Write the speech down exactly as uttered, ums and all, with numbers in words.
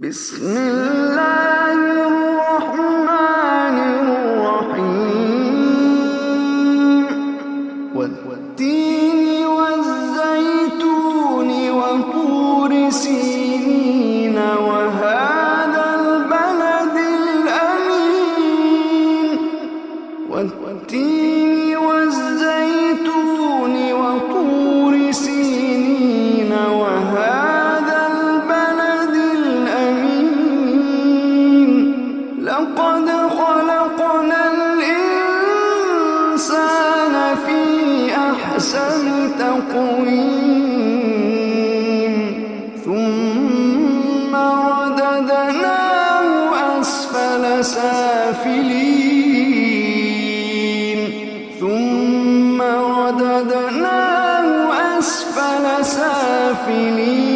بسم الله الرحمن الرحيم والتين والزيتون وطور سينين وهذا البلد الأمين والتين والزيتون وطور سينين وهذا البلد الأمين لقد خلقنا الإنسان في أحسن تقويم ثم رددناه أسفل سافلين ثم رددناه أسفل سافلين